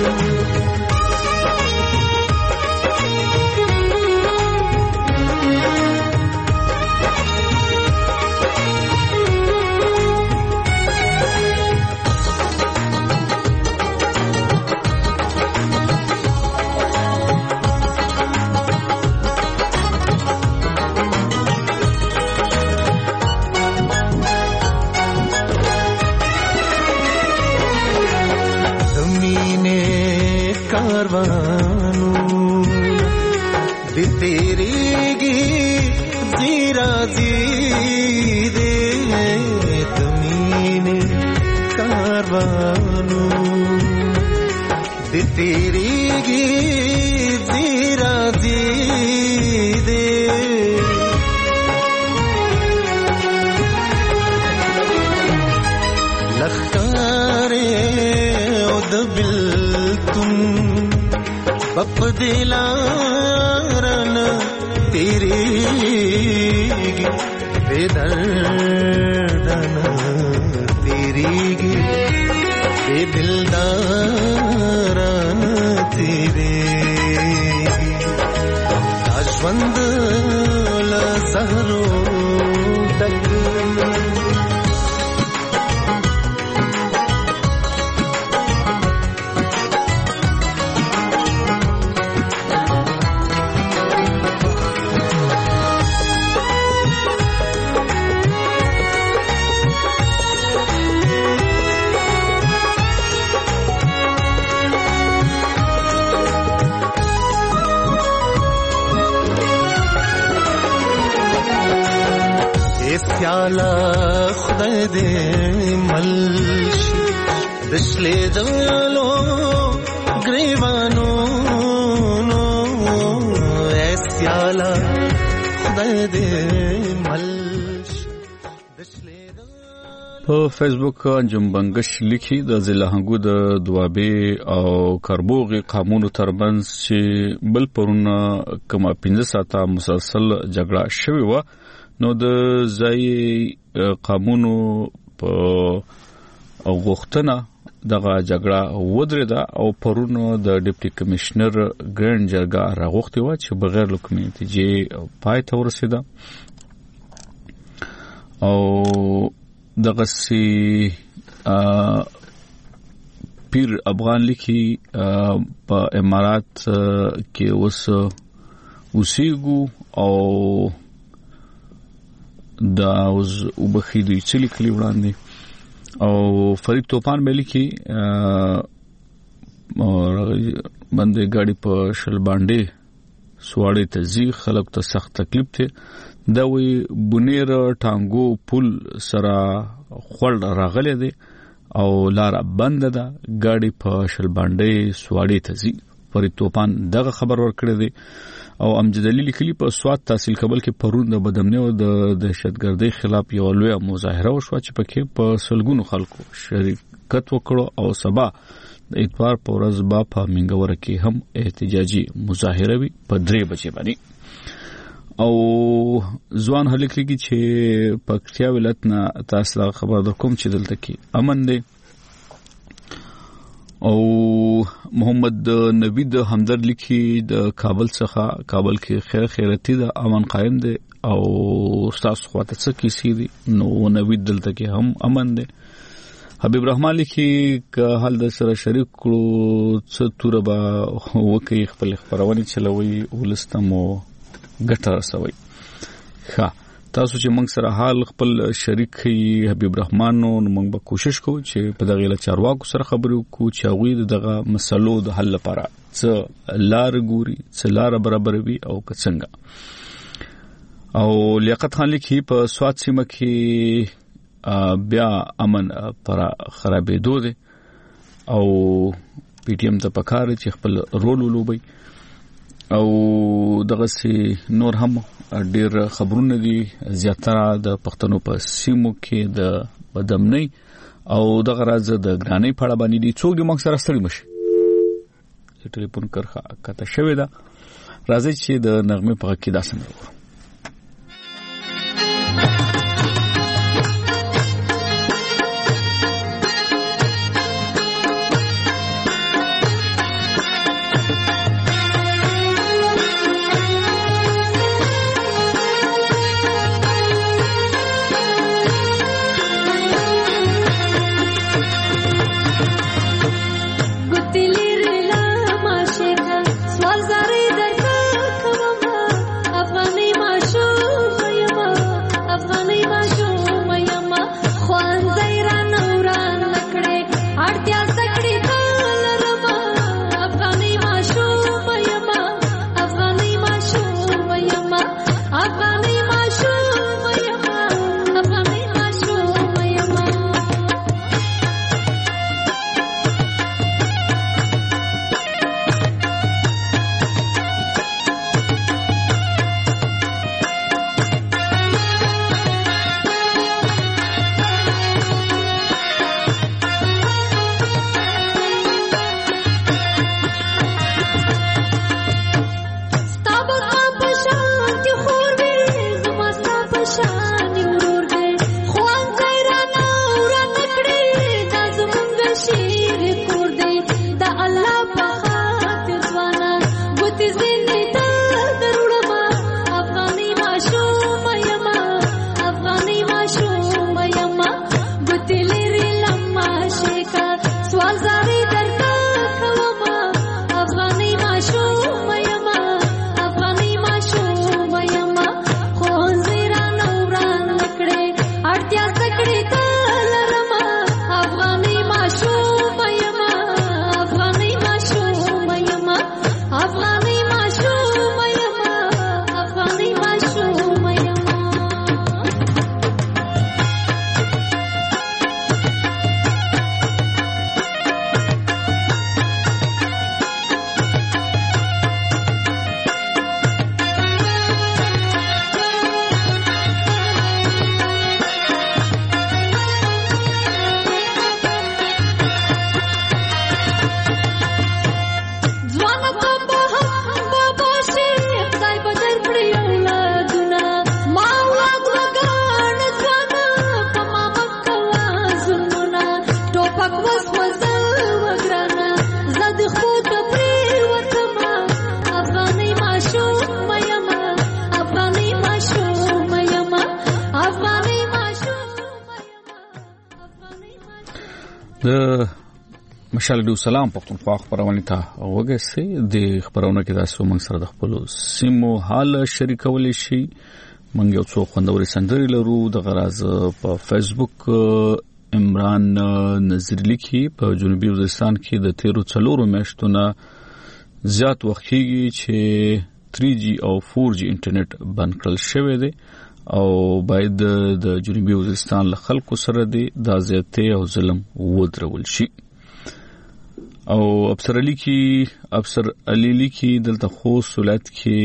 تیریگی زیرا زیدے لخکارے اود بلتن بپ دلارن تیریگی بے دردن تیریگی بے دلدارن تیریگی دا ژوند له زهرو ډک سیالا خدای دې ملشي دشلې دلو گریوانو نو سیالا خدای دې ملشي په فیسبوک انجم بنگش لیکي د ضلع هنګو د دوابې او کربوغي قانونو ترمنځ چې بل پرونه کما 15 ساعته مسلسل جګړه شوې و نو د ځای قانونو په غوښتنه دغه جګړه ودرېده او پرونه د ډیپټي کمشنر ګرند جرګه راغوښتي و چې بغیر له کومې نتیجې پای ته ورسېده او دغه سي پیر افغان لیکي په امارات کې اوسېږو او دا اوس وبخیدي چې لیکلي وړاندې او فرید توپان ملي کې باندې ګاډي په شل باندې سواړې ته ځي خلک ته سخت تکلیف ته دا وی بنیر ټانګو پل سره خړ راغلی دی او لار بند ده ګاډي په شلبانډې سواړې ته ځي فرید توپان دغه خبر ورکړی دی او امجد علي لیکلي په سواد تحصیل کابل کې پرون د بدامنۍ او د دهشتګردۍ خلاف یو لوی مظاهره وشوه چې پکې په سلګونو خلکو شرکت وکړو او سبا د اتوار په ورځ با په منګوره کې هم احتجاجي مظاهره وي په 3 بجې باندې او ځوان هلک لګي چې پکتیا ولایت نه تاسو خبر درکوم چې دلته کې امن دی او محمد نوید همدرد لیکي د کابل څخه کابل کې خیراتي د امن قائم دی او تاسو خواته څه کیسې دي نو نوید دلته کې هم امن دی حبیب رحمان لیکي که حال د سره شریک کړو څه توربا وکي خپل خبرونه چلوي ولستمو ګټه رسوي ښه تاسو چې موږ سره حال خپل شریک حبیب رحمان نو موږ به کوشش کوو چې په دغه له چارواکو سره خبرې وکړو چې هغه دغه مسلو د حل لپاره څه لار ګوري څه لار برابروي او څنګه او لیاقت خان لیکي په سواد سیمه کې بیا امن پر خرابېدو دي او پی ټی ایم ته پکاره چې خپل رول ولوبي او دغه سي نور هم ډېر خبرونه دي زیاتره د پښتنو په سیمو کې د بدامنۍ او دغه راز د ګرانۍ په اړه باندې دي څوک موږ سره ستړي مشي چې ټلیفون کرخه کته شوې ده راځي چې د نغمه په کې داسې نه وو مشال ډو سلام پښتونخوا خبرونه ته وګورئ د خبرونه کې تاسو موږ سره د خپل سیمو حال شریکول شي موږ یو څو خوندوري سندري لرو د غراز په فیسبوک عمران نظر لیکي په جنوبي وزیرستان کې د 13 میاشتونو زیات وخت کېږي چې 3G او 4G انټرنیټ بند کړل شوی دی او باید د جنوبي وزیرستان له خلکو سره دی دا زیاتې او ظلم ودرول شي. او افسر علي لیکي دلته خوست ولایت کې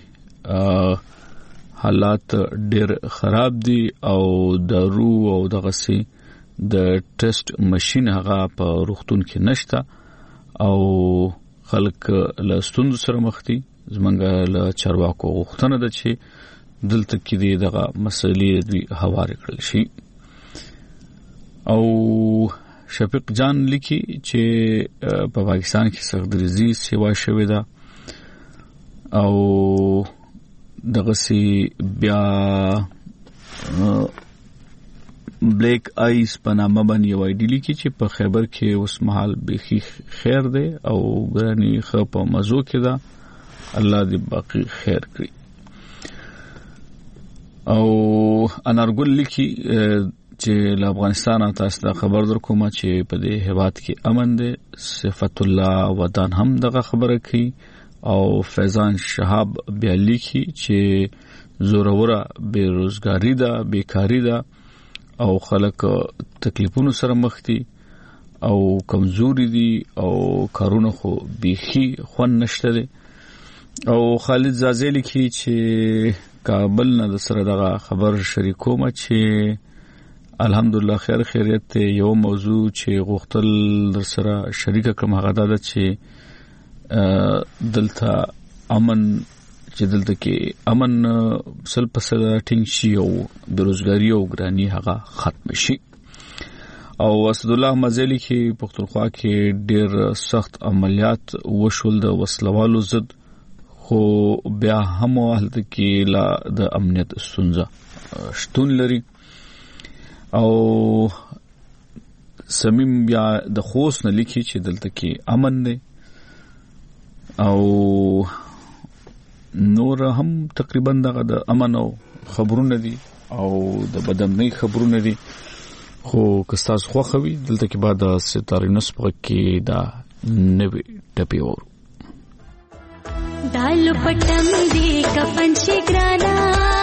حالات ډېر خراب دي او دارو او دغه سي د ټیسټ ماشين هغه په روغتون کې نشته او خلک له ستونزو سره مخ دي. زمونږ له چارواکو غوښتنه ده چې دلته کې دغه مسلې دوی هوارې کړل شي. او شفیق جان لیکي چې په پاکستان کې سخت‌دریزي سیوا شوې ده او دغه سي بیا بلیک آیز په نامه باندې یو آی ډی لیکي چې په خیبر کې اوس مهال بيخي خیر دی او غراني خو په مزو کې ده. الله دې باقي خیر کړي. او انارګل لیکي چې له افغانستان تاسو ته خبر درکوم چې په دې هیواد کې امن دی. صفت الله ودان هم دغه خبره کوي او فیضان شهاب بیا لیکي چې زوروره بیروزګاری ده بیکاری ده او خلک تکلیفونو سره مخ دي او کمزوري دي او کارونه خو بيخي خون نشته دي. او خالد زازیلی کی چې کابل نه د سره دغه خبر شریکوم چې الحمدلله خیریت یو موضوع چې غوښتل در سره شریک کوم هغه ده چې دلته امن چې دلته کې امن سل پسله ټینګ شي او بیروزګاری او ګرانی هغه ختم شي. او اسد الله مزلی کې پختونخوا کې ډېر سخت عملیات وشول د وسلوالو ضد خو بیا هم حالت کې لا د امنیت ستونزه شتون لري. او سمیم بیا د خوست نه لیکي چې دلته کې امن دی او نور هم تقریبا دغه د امن او خبرونه دي او د بدامنۍ خبرونه دي. خو کستاس خوخوي دلته کې بعد ستاره نسبه کې دا نوې ټپي ورو دالو پټم دی کفن شي ګرانا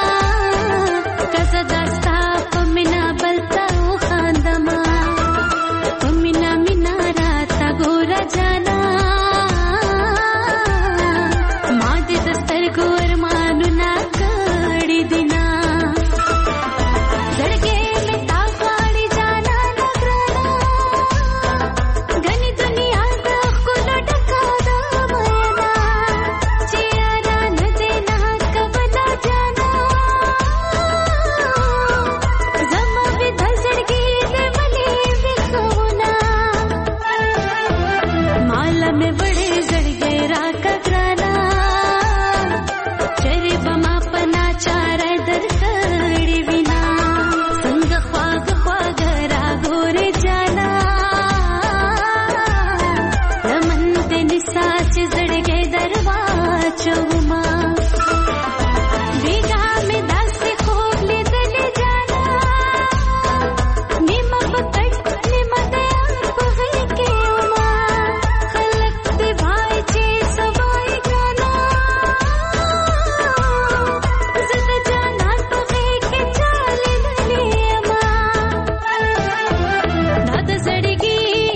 کزه داستا پمنا بلتا خاندما پمنا مینا راتا ګور جانا ما دې دستر ګور مانو نا کړي دینا زړګې مې تا غاړي جانا نګرانا غني دنیا د خپل ډکا د وینا چیرې نه دې نه کبلا جانا زما به د زړګې دې ملي وکونا مال مې وړې زړګې را کګرانا چرې بما پنا چار در کړې وینا څنګه خواږ خواږ را ګورې جانا رمن دې نساچ زړګې دروا چوما بیگا مې داسې خوب لیدلې جانا نیمه پټ نیمه دیا په غېږ کې وما خلک دې وای چې سوای ګرانا زه د جانان په غېږ کې چالې للې اما دا د زړګي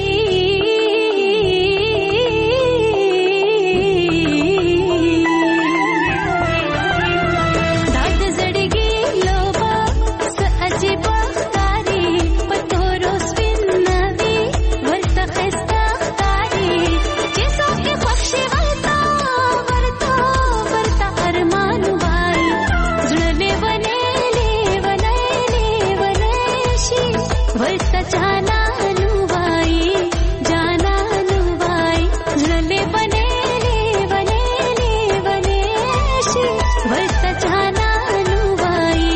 دا د زړګي لوبه څه عجیبه ښکاري په تورو سپین نوي ورته ښایسته ښکاري چې څوک یې خوښ شي ورته ارمان وایي زړه لیونی شي ورته جانانو وایي زړه لیونی شي ورته جانانو وایي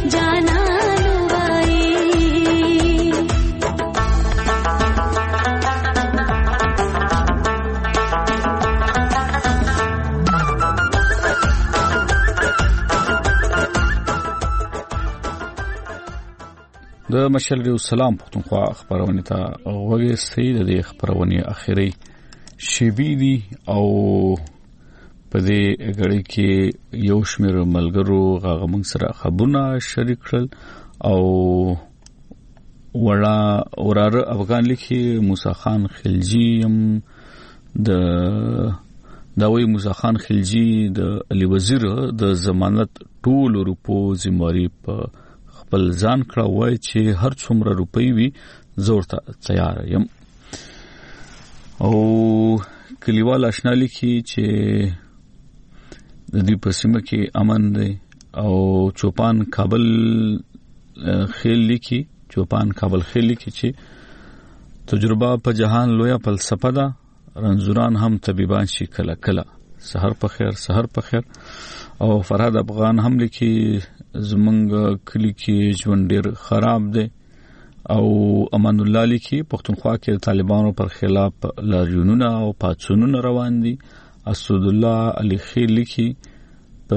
د مشل ریو سلام پختونخوا خبرونه ته وګورئ. د دې خبرونه اخیری شیبی دي او په دې غړي کې یو شمېر ملګرو هغه موږ سره خبرونه شریک کړل او وراره افغان لیکي موسی خان خلجی هم د داوی موسی خان خلجی د علي وزیر د ضمانت ټول روپو ذمہواری په خپل ځان کړه وای چې هر څومره روپۍ وي زور ته تیار یم او کلیوال آشنا لیکي چې د دې په سیمه کې امن دی او چوپان کابل خیل لیکي چې تجربه په جهان لویا فلسفه ده رنځوران هم طبيبان شي کله کله سحر په خیر او فرهاد افغان هم لیکي زمونږ کلی کې ژوند ډیر خراب دی او امان الله لیکي پښتونخوا کې طالبانو پر خلاف لاریونونه او پاتسونونه روان دي اسد الله علي خیل لیکي په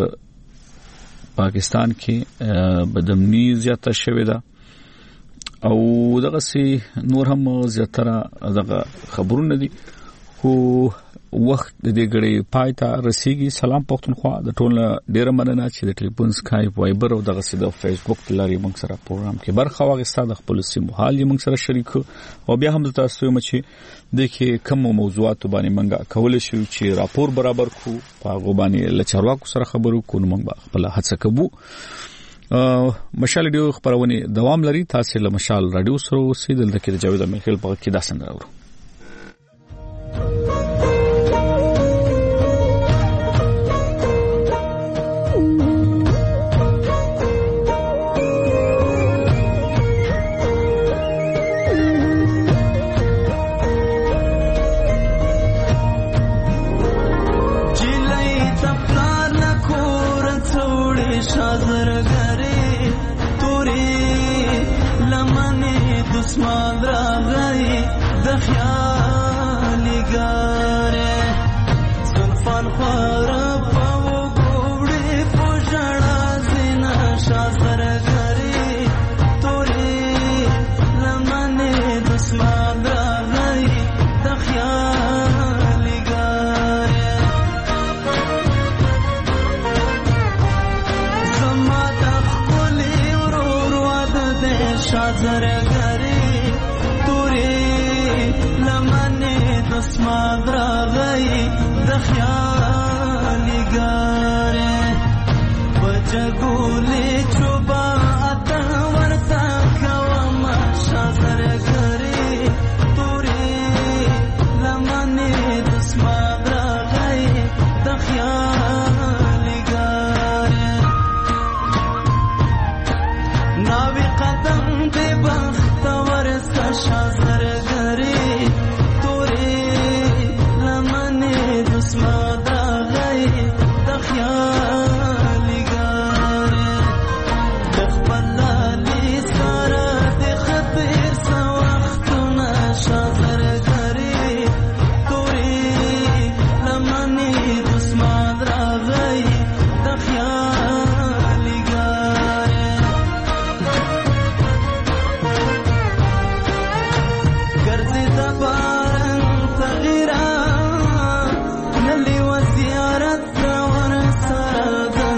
پاکستان کې بدامني زیاته شوې ده او دغه سي نور هم زیاتره دغه خبرونه دي خو وخت د دې غړي پایته رسیدي سلام پښتونخوا د ټول ډیره مننه چې د ټلیفون سکایپ وایبر او دغه سي د فیسبوک لاري موږ سره پروګرام کې برخه واغسته د خپل سیمو حال موږ سره شریک او بیا هم تاسو چې د کې کوم موضوعات باندې موږ کول شو چې راپور برابر کو په غوبانی لچرواکو سره خبرو کو موږ خپل هڅه کوو مشال رادیو خبرونه دوام لري تاسو له مشال رادیو سره اوسئ دلته کې د جاوید میخیل په کې دا څنګه اورو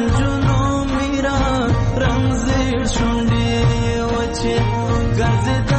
Cause